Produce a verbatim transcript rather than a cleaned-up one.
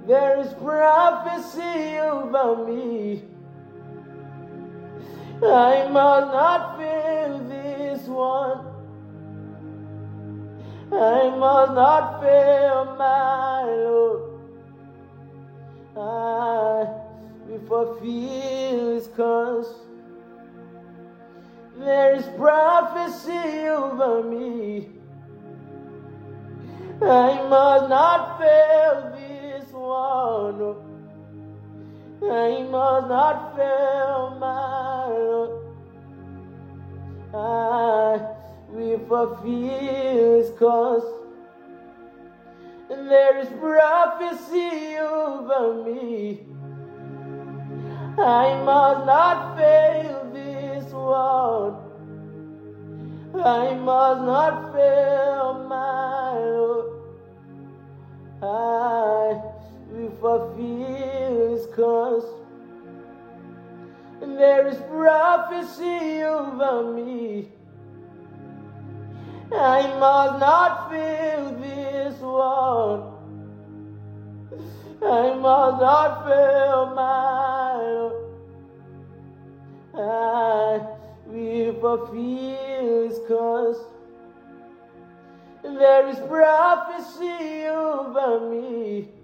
There is prophecy over me. I must not fail this one. I must not fail my Lord. I will fulfill His cause. There is prophecy over me. I must not fail this one. I must not fail my Lord. I will fulfill His cause. There is prophecy over me. I must not fail this one. I must not fail my Lord. I will fulfill His cause. There is prophecy over me. I must not fail this one. I must not fail my Lord. I will fulfill His cause. There is prophecy over me.